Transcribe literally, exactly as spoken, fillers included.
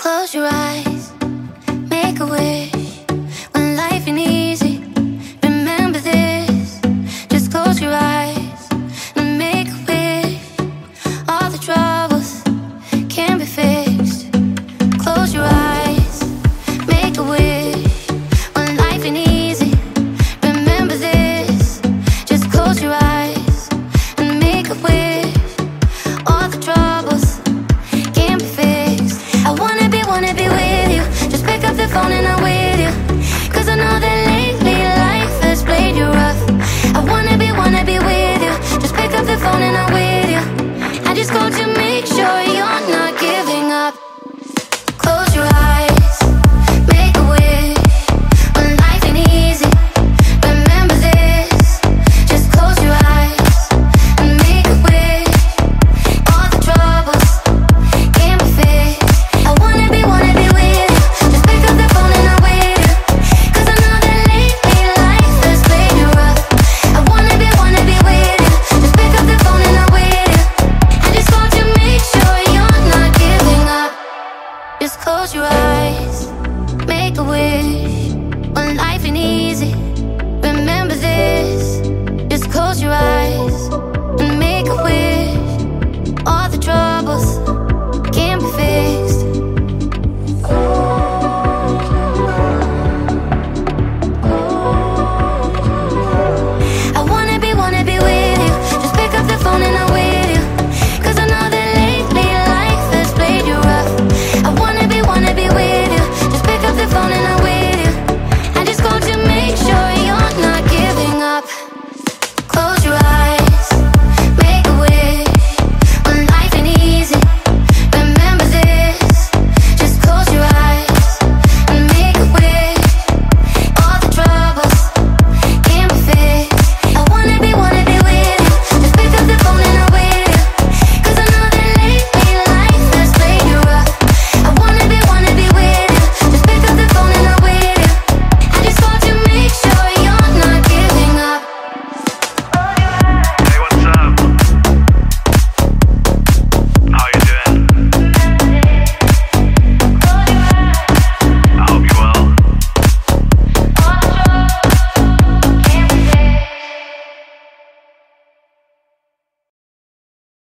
Close your eyes, make a wish. When life ain't easy, remember this. Just close your eyes and make a wish. All the troubles can be fixed. Close your eyes, make a wish. When life ain't easy, remember this. Just close your eyes and make a wish. All the troubles can be fixed. I wanna be, wanna be with you. Just pick up the phone and I'm with you. Cause I know that lately life has played you rough. I wanna be, wanna be with you. Just pick up the phone and I'm with you. I just called to make sure you're not giving up. Close your eyes, make a wish. When life ain't easy, remember this. Just close your eyes and make a wish. All the troubles can be fixed. I wanna be, wanna be with you. Just pick up the phone and I'm with you. Cause I know that lately life has played you rough. I wanna be, wanna be with you. Just pick up the phone and I'm with you. I just called to make sure you're not giving up. Just close your eyes.